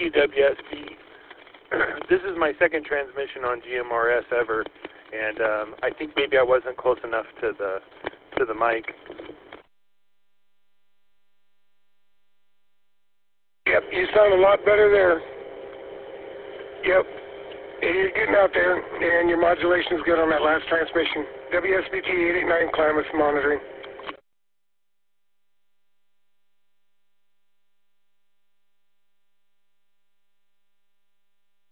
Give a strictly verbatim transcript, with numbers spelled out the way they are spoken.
you, W S B. This is my second transmission on G M R S ever, and um, I think maybe I wasn't close enough to the to the mic. Yep, you sound a lot better there. Yep, you're getting out there, and your modulation is good on that last transmission. W S B T eight eight nine Klamath monitoring.